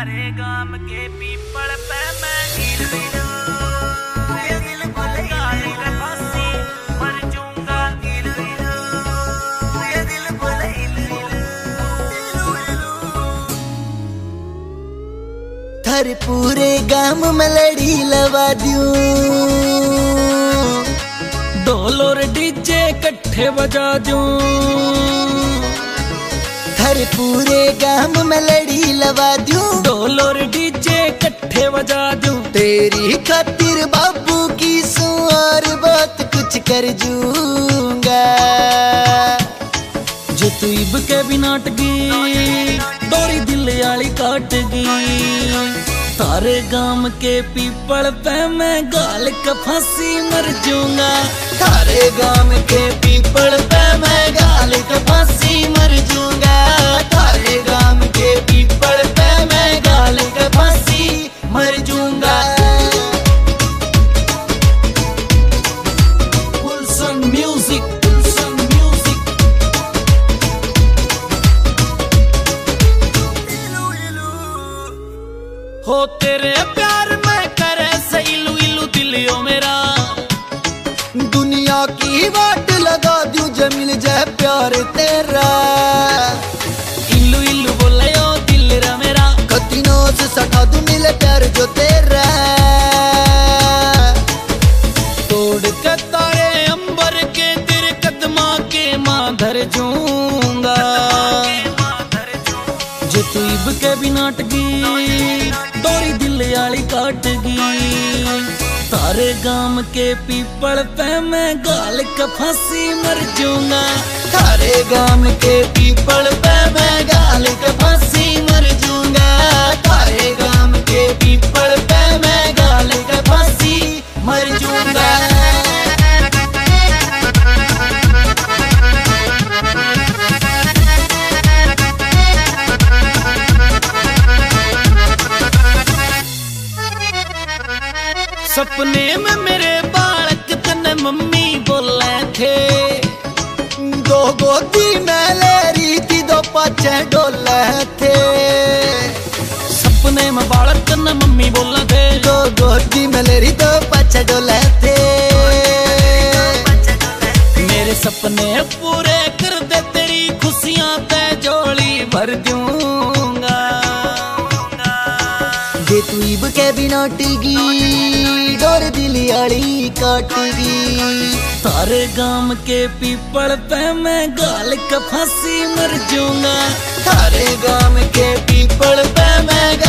थारे गाम के पीपल पे मैं गिर गया, ये दिल भूल गाल के फांसी मर जाऊंगा। गिर गया, ये दिल भूल थारे पूरे गाम में लड़ी लवा दूं, ढोल और डीजे कट्ठे बजा दूं। थारे पूरे गाम में लड़ी लवा दूं, ढोल और डीजे कट्ठे बजा दूं। तेरी खातिर बाबू की सुआर बात कुछ कर जूंगा। जो तू इब के भी नाटगी डोरी दिल आली काटगी। तारे गाम के पीपल पे मैं गाल का फांसी मर जाऊंगा। थारे गाम के पीपल पे मैं गाल का फांसी मर जाऊंगा। थारे गाम के पीपल पे मैं गाल का फांसी मर जाऊंगा। गुलशन म्यूजिक, हो तेरे प्यार में करे सही इलू इलू दिलियो मेरा। दुनिया की वाट लगा दूं जे मिल जाए प्यार तेरा। इलू इलू बोले ओ दिल रा मेरा। कतिनों से सटा दूं मिले प्यार जो तेरा। तोड़ के तारे अंबर के तेरे कदमा के मां धर जाऊंगा। जे तू इब के भी नाटगी डोरी दिल आली काटगी। तारे गाम के पीपल पे मैं गाल का फांसी मर जाऊंगा। थारे गाम के पीपल पे मैं गाल का फांसी मर जाऊंगा। थारे गाम के पीपल पे मैं गाल का फांसी मर जाऊंगा। सपने में मेरे बालक तने मम्मी बोले थे। दो गोदी में ले रही थी दो पाछे डोले थे। सपने में बालक तने मम्मी बोले थे। दो गोदी में ले रही दो पाछे डोले थे। मेरे सपने पूरे कर दे तेरी खुशियां पे झोली भर दूंगा। जे तू इब के भी नाटगी डोर दिली आली काटगी। तारे गाम के पीपल पे मैं गाल का फांसी मर जाऊंगा। थारे गाम के पीपल पे मैं